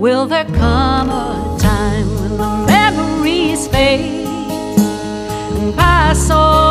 Will there come a time when the memories fade and pass on?